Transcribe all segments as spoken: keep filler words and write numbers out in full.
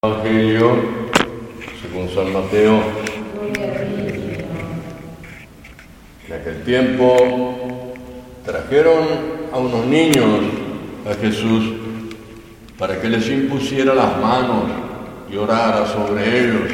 Evangelio según San Mateo. En aquel tiempo trajeron a unos niños a Jesús para que les impusiera las manos y orara sobre ellos.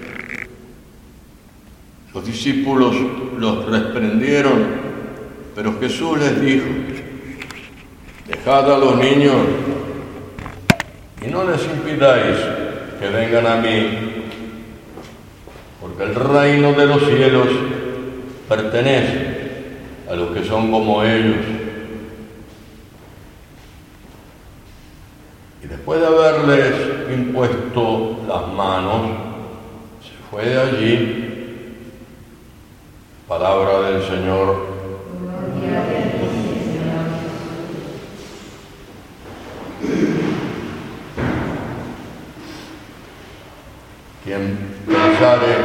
Los discípulos los reprendieron, pero Jesús les dijo: dejad a los niños y no les impidáis que vengan a mí, porque el reino de los cielos pertenece a los que son como ellos. Y después de haberles impuesto las manos, se fue de allí. Palabra del Señor. Quien pensare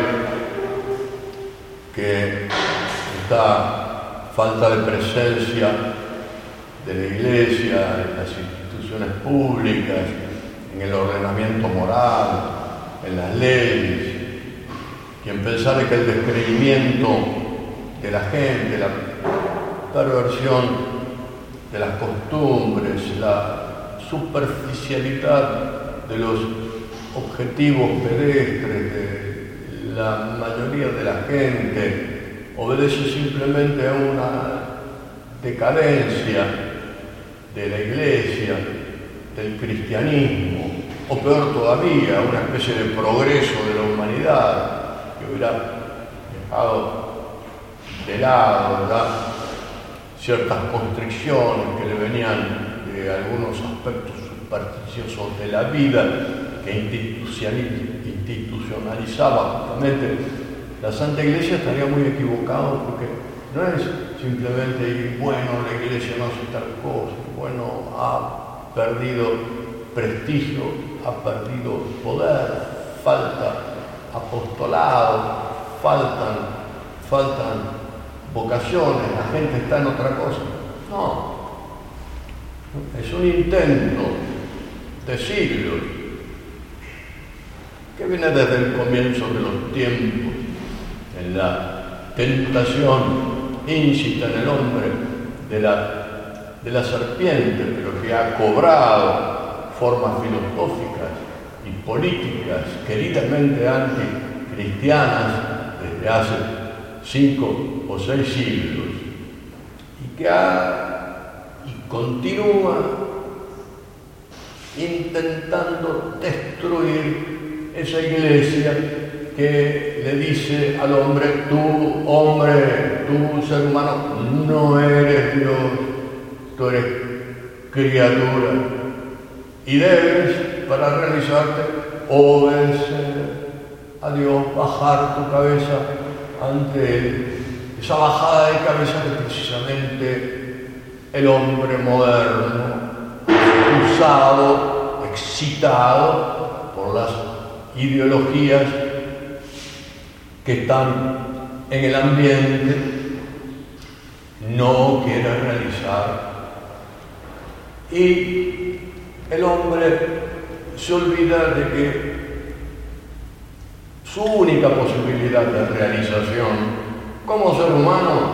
que esta falta de presencia de la Iglesia, en las instituciones públicas, en el ordenamiento moral, en las leyes, quien pensare que el descreimiento de la gente, la perversión de las costumbres, la superficialidad de los objetivos pedestres de la mayoría de la gente obedece simplemente a una decadencia de la Iglesia, del cristianismo, o peor todavía, una especie de progreso de la humanidad que hubiera dejado de lado, ¿verdad?, ciertas constricciones que le venían de algunos aspectos supersticiosos de la vida que institucionalizaba justamente la Santa Iglesia, estaría muy equivocado, porque no es simplemente, bueno, la Iglesia no hace tal cosa, bueno, ha perdido prestigio, ha perdido poder, falta apostolado, faltan, faltan vocaciones, la gente está en otra cosa. No, es un intento de siglos que viene desde el comienzo de los tiempos, en la tentación íncita en el hombre de la, de la serpiente, pero que ha cobrado formas filosóficas y políticas queridamente anticristianas desde hace cinco o seis siglos, y que ha y continúa intentando destruir esa Iglesia que le dice al hombre: tú, hombre, tú, ser humano, no eres Dios, tú eres criatura y debes, para realizarte, obedecer a Dios, bajar tu cabeza ante Él. Esa bajada de cabeza que precisamente el hombre moderno, usado, excitado por las ideologías que están en el ambiente, no quiere realizar. Y el hombre se olvida de que su única posibilidad de realización como ser humano,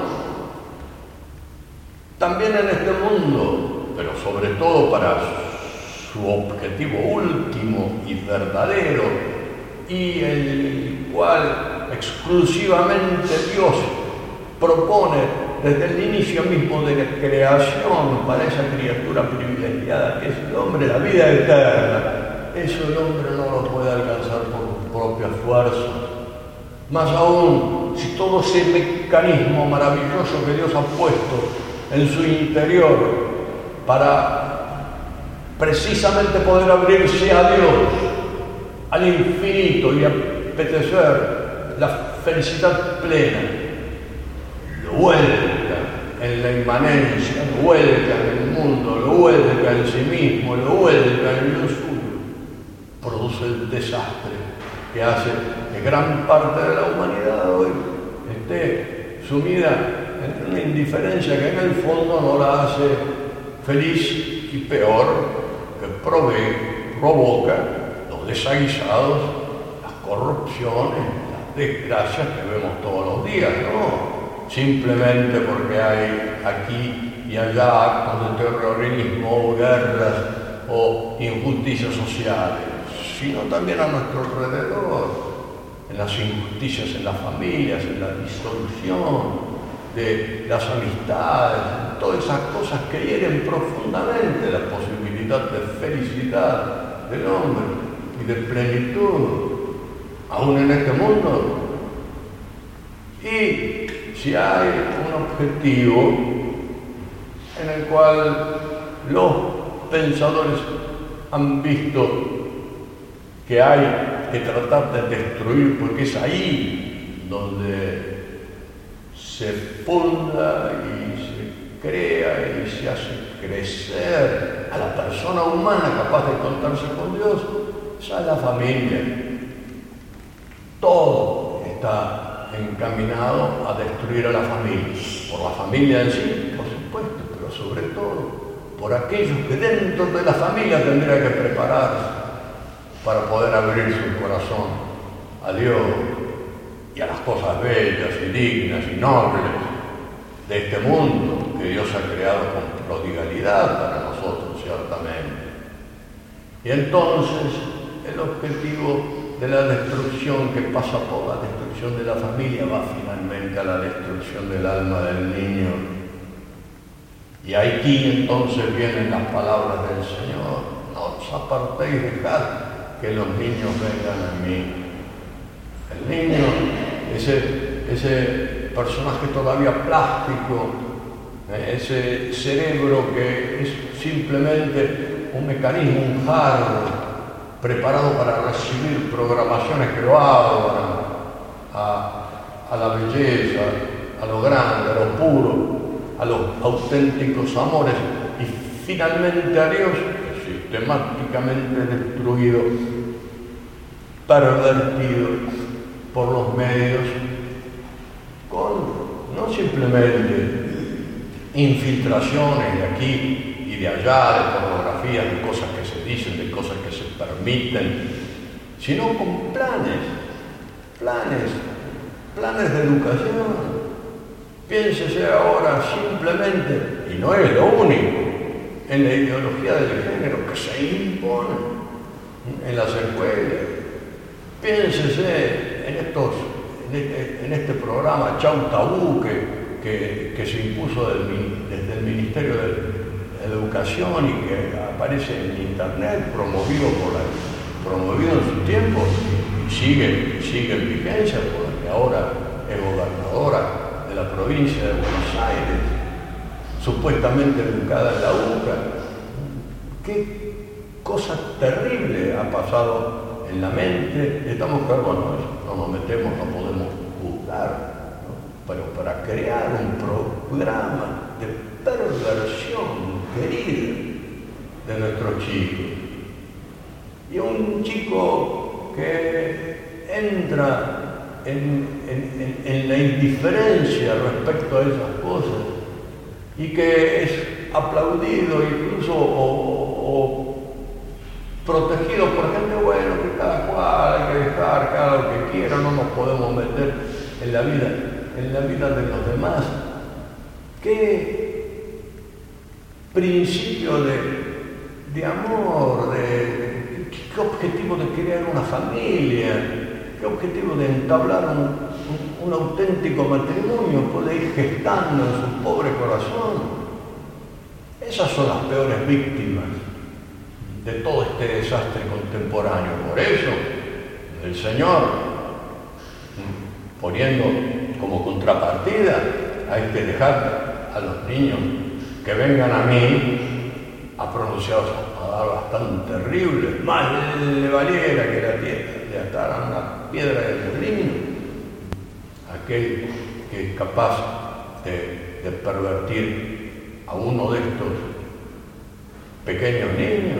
también en este mundo, pero sobre todo para su objetivo último y verdadero, y el cual exclusivamente Dios propone desde el inicio mismo de la creación para esa criatura privilegiada que es el hombre, la vida eterna. Eso el hombre no lo puede alcanzar por sus propias fuerzas. Más aún, si todo ese mecanismo maravilloso que Dios ha puesto en su interior para precisamente poder abrirse a Dios, al infinito, y apetecer la felicidad plena, lo vuelca en la inmanencia, lo vuelca en el mundo, lo vuelca en sí mismo, lo vuelca en lo suyo, produce el desastre que hace que gran parte de la humanidad hoy esté sumida en una indiferencia que en el fondo no la hace feliz, y peor, que provee, provoca los los desaguisados, las corrupciones, las desgracias que vemos todos los días, no simplemente porque hay aquí y allá actos de terrorismo, guerras o injusticias sociales, sino también a nuestro alrededor, en las injusticias en las familias, en la disolución de las amistades, en todas esas cosas que hieren profundamente la posibilidad de felicidad del hombre y de plenitud, aún en este mundo. Y si hay un objetivo en el cual los pensadores han visto que hay que tratar de destruir, porque es ahí donde se funda y se crea y se hace crecer a la persona humana capaz de contarse con Dios, esa es la familia. Todo está encaminado a destruir a la familia, por la familia en sí, por supuesto, pero sobre todo por aquellos que dentro de la familia tendrían que prepararse para poder abrir su corazón a Dios y a las cosas bellas y dignas y nobles de este mundo que Dios ha creado con prodigalidad para nosotros, ciertamente. Y entonces el objetivo de la destrucción que pasa por la destrucción de la familia va finalmente a la destrucción del alma del niño. Y aquí entonces vienen las palabras del Señor: no os apartéis, dejad que los niños vengan a mí. El niño, ese, ese personaje todavía plástico, ese cerebro que es simplemente un mecanismo, un hardware preparado para recibir programaciones que lo abran a, a la belleza, a lo grande, a lo puro, a los auténticos amores y finalmente a Dios, sistemáticamente destruido, pervertido por los medios, con no simplemente infiltraciones de aquí y de allá, de pornografía, de cosas que se dicen, de cosas que se permiten, sino con planes, planes, planes de educación. Piénsese ahora simplemente, y no es lo único, en la ideología del género que se impone en las escuelas. Piénsese en, estos, en, este, en este programa Chau Tabú que, que, que se impuso del, desde el Ministerio de Educación y que aparece en internet, promovido, por la, promovido en su tiempo y sigue, sigue en vigencia, porque ahora es gobernadora de la provincia de Buenos Aires, supuestamente educada en la U C A. Qué cosa terrible ha pasado en la mente. Estamos claros, bueno, no nos metemos, no podemos juzgar, ¿no? Pero para crear un programa de perversión querida de nuestros chicos. Y un chico que entra en, en, en, en la indiferencia respecto a esas cosas y que es aplaudido incluso o, o protegido por gente, bueno, que cada cual hay que dejar, cada lo que quiera, no nos podemos meter en la vida, en la vida de los demás. ¿Qué principio de, de amor, de, de, qué objetivo de crear una familia, qué objetivo de entablar un, un, un auténtico matrimonio puede ir gestando en su pobre corazón? Esas son las peores víctimas de todo este desastre contemporáneo. Por eso el Señor, poniendo como contrapartida a este dejar a los niños que vengan a mí, ha pronunciado esas palabras tan terribles: más le valiera que la tierra le atara una piedra de molino. Aquel que es capaz de, de pervertir a uno de estos pequeños niños.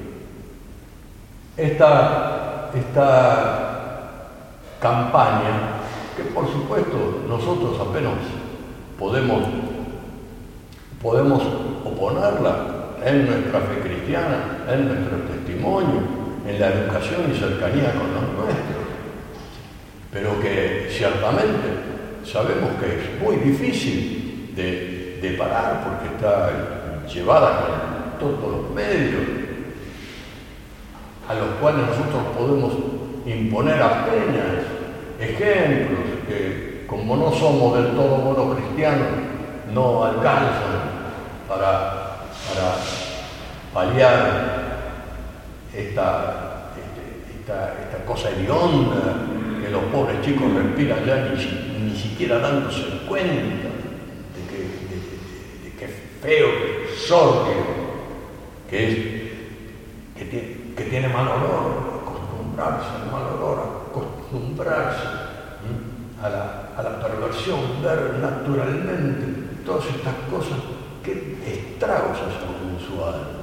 Esta, esta campaña, que por supuesto nosotros apenas podemos, podemos oponerla en nuestra fe cristiana, en nuestro testimonio, en la educación y cercanía con los nuestros, pero que ciertamente sabemos que es muy difícil de, de parar porque está llevada con todos los medios a los cuales nosotros podemos imponer apenas ejemplos que, como no somos del todo buenos cristianos, no alcanzan para, para paliar esta, este, esta, esta cosa hedionda que los pobres chicos respiran ya ni, ni siquiera dándose cuenta de que, de, de, de que es feo, que es sórdido, que, es, que, tiene, que tiene mal olor, acostumbrarse al mal olor, acostumbrarse ¿sí? a, la, a la perversión, ver naturalmente todas estas cosas, qué estragos hacen en su alma.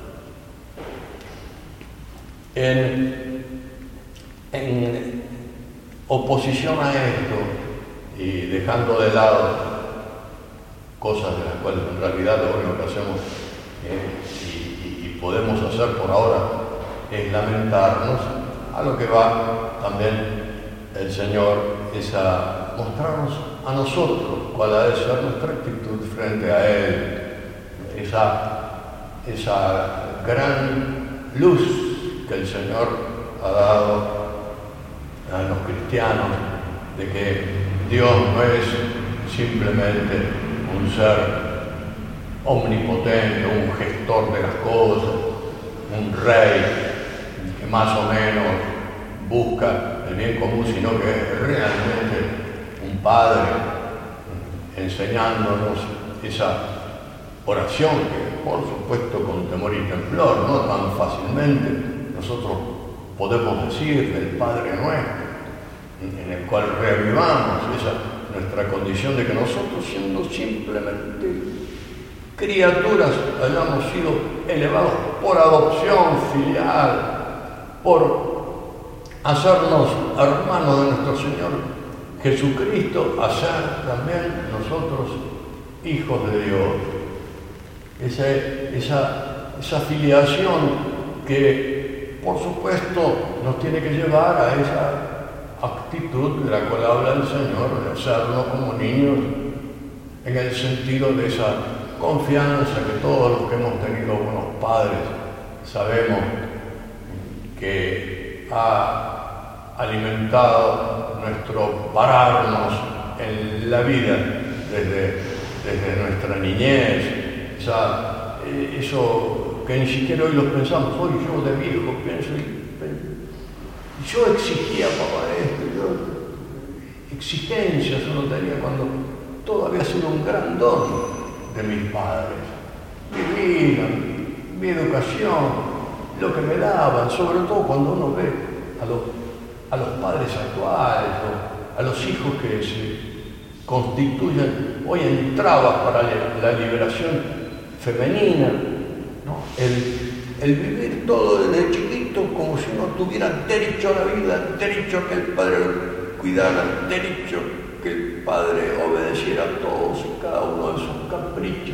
En, en oposición a esto, y dejando de lado cosas de las cuales en realidad lo único que hacemos eh, y, y, y podemos hacer por ahora es lamentarnos, a lo que va también el Señor es a mostrarnos a nosotros cuál ha de ser nuestra actitud frente a Él, esa, esa gran luz que el Señor ha dado a los cristianos, de que Dios no es simplemente un ser omnipotente, un gestor de las cosas, un rey que más o menos busca el bien común, sino que es realmente un Padre enseñándonos esa oración que, por supuesto, con temor y temblor, no tan fácilmente nosotros podemos decir del Padre nuestro, en el cual reavivamos esa nuestra condición de que nosotros, siendo simplemente criaturas, hayamos sido elevados por adopción filial, por hacernos hermanos de nuestro Señor Jesucristo, hacer también nosotros hijos de Dios. Esa, esa, esa filiación que, por supuesto, nos tiene que llevar a esa actitud de la cual habla el Señor, de hacernos como niños, en el sentido de esa confianza que todos los que hemos tenido buenos padres sabemos que ha alimentado nuestro pararnos en la vida desde, desde nuestra niñez, esa, eso que ni siquiera hoy lo pensamos. Hoy yo de viejo pienso, y yo exigía papá esto, yo exigencias uno tenía cuando todo había sido un gran don de mis padres, mi vida, mi educación, lo que me daban, sobre todo cuando uno ve a los, a los padres actuales, a los hijos que se constituyen hoy en trabas para la liberación femenina, ¿no? el, el vivir todo desde chiquito como si uno tuviera derecho a la vida, derecho a que el padre lo cuidara, derecho que el padre obedeciera a todos y cada uno de sus caprichos.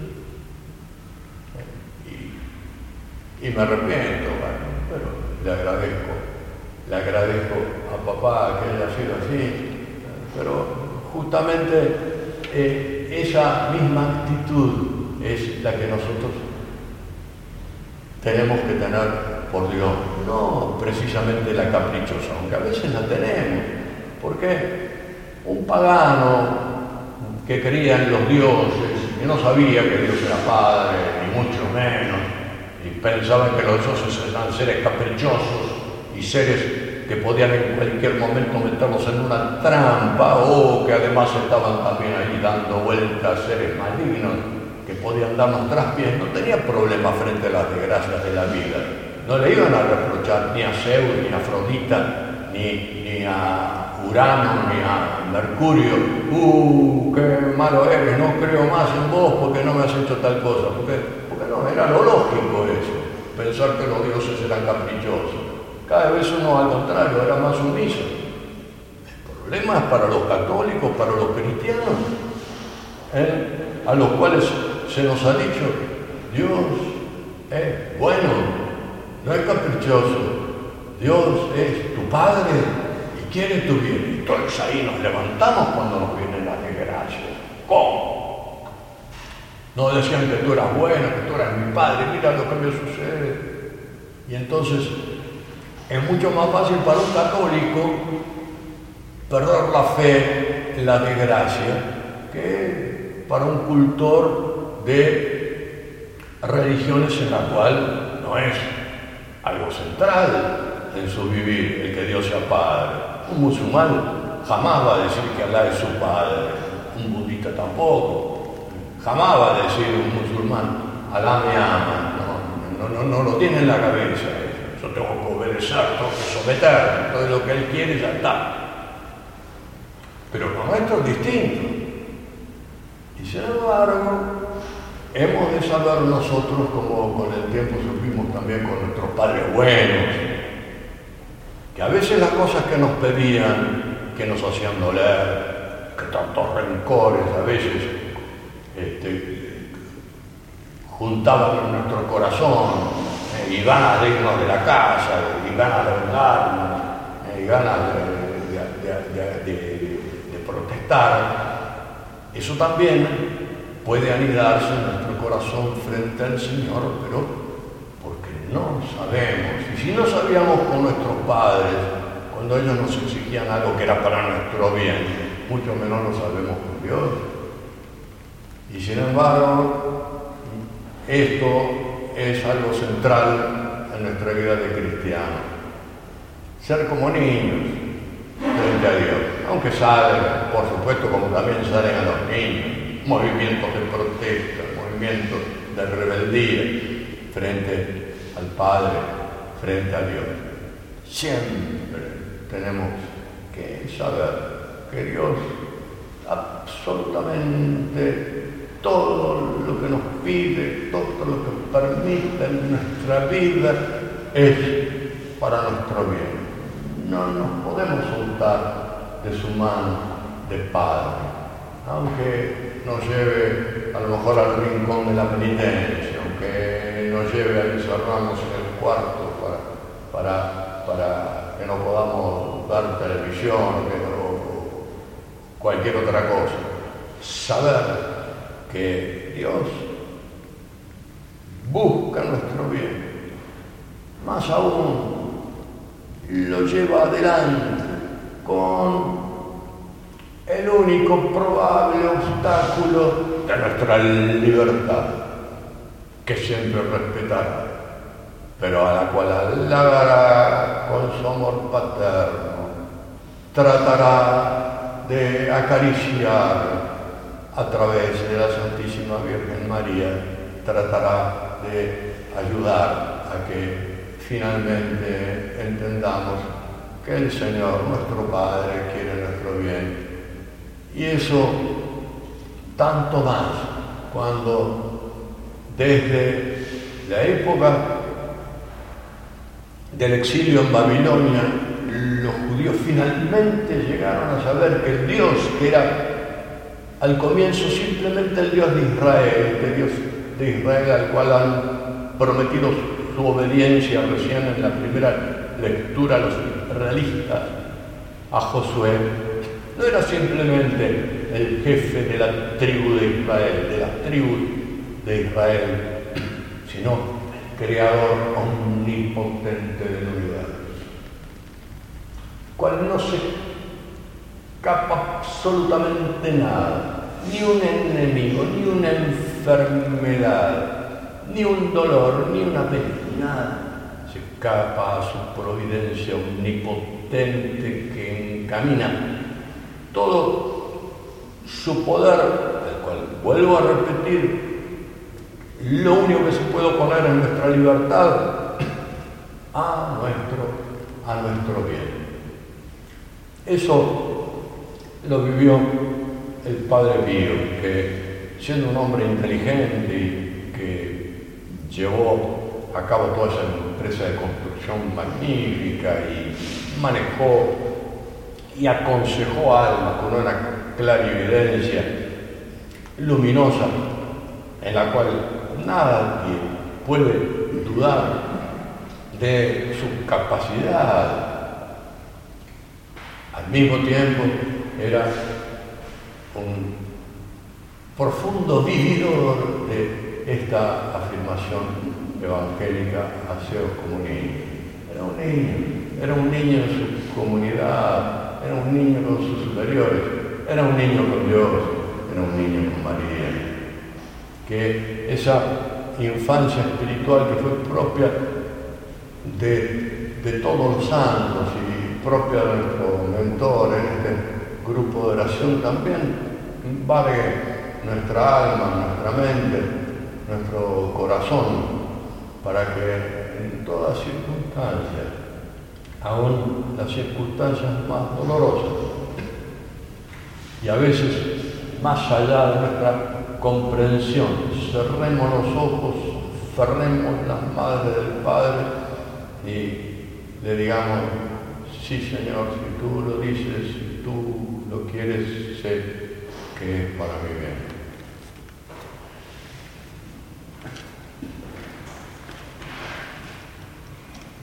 Y, y me arrepiento, bueno, pero le agradezco, le agradezco a papá que haya sido así, pero justamente eh, esa misma actitud es la que nosotros tenemos que tener por Dios, no precisamente la caprichosa, aunque a veces la tenemos, porque un pagano que creía en los dioses, que no sabía que Dios era Padre, ni mucho menos, y pensaban que los dioses eran seres caprichosos y seres que podían en cualquier momento meterlos en una trampa, o que además estaban también ahí dando vueltas, seres malignos que podían darnos traspiés, no tenía problema frente a las desgracias de la vida. No le iban a reprochar ni a Zeus, ni a Afrodita, ni, ni a Urano, ni a Mercurio. ¡Uh, qué malo eres! No creo más en vos porque no me has hecho tal cosa. Porque, porque no, era lo lógico eso, pensar que los dioses eran caprichosos. Cada vez uno, al contrario, era más sumiso. El problema es para los católicos, para los cristianos, ¿eh? a los cuales se nos ha dicho, Dios es bueno, no es caprichoso, Dios es tu Padre y quiere tu bien. Y todos ahí nos levantamos cuando nos vienen las desgracias. ¿Cómo? No decían que tú eras bueno, que tú eras mi padre, mira lo que me sucede. Y entonces es mucho más fácil para un católico perder la fe en la desgracia que para un cultor de religiones en la cual no es algo central en su vivir el que Dios sea Padre. Un musulmán jamás va a decir que Alá es su Padre, un budista tampoco, jamás va a decir un musulmán Alá me ama. No, no, no, no lo tiene en la cabeza. Yo tengo que obedecer, tengo que someter, todo lo que él quiere ya está. Pero lo nuestro es distinto. Y sin embargo, hemos de saber nosotros, como con el tiempo supimos también con nuestros padres buenos, que a veces las cosas que nos pedían, que nos hacían doler, que tantos rencores a veces este, juntaban en nuestro corazón, eh, y ganas de irnos de la casa, y ganas de vengarnos, eh, y ganas de, de, de, de, de, de protestar, eso también puede anidarse en nuestro corazón frente al Señor, pero porque no sabemos. Y si no sabíamos con nuestros padres, cuando ellos nos exigían algo que era para nuestro bien, mucho menos lo sabemos con Dios. Y sin embargo, esto es algo central en nuestra vida de cristiano. Ser como niños frente a Dios, aunque salgan, por supuesto, como también salen a los niños, movimientos de protesta, movimientos de rebeldía frente al Padre, frente a Dios. Siempre tenemos que saber que Dios absolutamente todo lo que nos pide, todo lo que permite en nuestra vida es para nuestro bien. No nos podemos soltar de su mano de Padre, aunque nos lleve a lo mejor al rincón de la penitencia, aunque nos lleve a encerrarnos en el cuarto para, para, para que no podamos ver televisión o cualquier otra cosa. Saber que Dios busca nuestro bien, más aún lo lleva adelante con el único probable obstáculo de nuestra libertad, que siempre respetará, pero a la cual halagará con su amor paterno, tratará de acariciar a través de la Santísima Virgen María, tratará de ayudar a que finalmente entendamos que el Señor, nuestro Padre, quiere nuestro bien. Y eso tanto más cuando desde la época del exilio en Babilonia los judíos finalmente llegaron a saber que el Dios que era al comienzo simplemente el Dios de Israel, el Dios de Israel al cual han prometido su obediencia recién en la primera lectura los realistas a Josué, no era simplemente el jefe de la tribu de Israel, de las tribus de Israel, sino el creador omnipotente del universo, cual no se escapa absolutamente nada, ni un enemigo, ni una enfermedad, ni un dolor, ni una pena, nada se escapa a su providencia omnipotente que encamina todo su poder, el cual, vuelvo a repetir, lo único que se puede oponer es nuestra libertad, a nuestro, a nuestro bien. Eso lo vivió el Padre Pío, que siendo un hombre inteligente y que llevó a cabo toda esa empresa de construcción magnífica y manejó y aconsejó almas con una clarividencia luminosa en la cual nadie puede dudar de su capacidad. Al mismo tiempo era un profundo vividor de esta afirmación evangélica haceos como niños. Era un niño, era un niño en su comunidad, era un niño con sus superiores, era un niño con Dios, era un niño con María. Que esa infancia espiritual que fue propia de, de todos los santos y propia de nuestro mentor en este grupo de oración también vale nuestra alma, nuestra mente, nuestro corazón, para que en todas circunstancias, aún las circunstancias más dolorosas y a veces más allá de nuestra comprensión, cerremos los ojos, cerremos las madres del Padre y le digamos: sí, Señor, si tú lo dices, si tú lo quieres, sé que es para mi bien.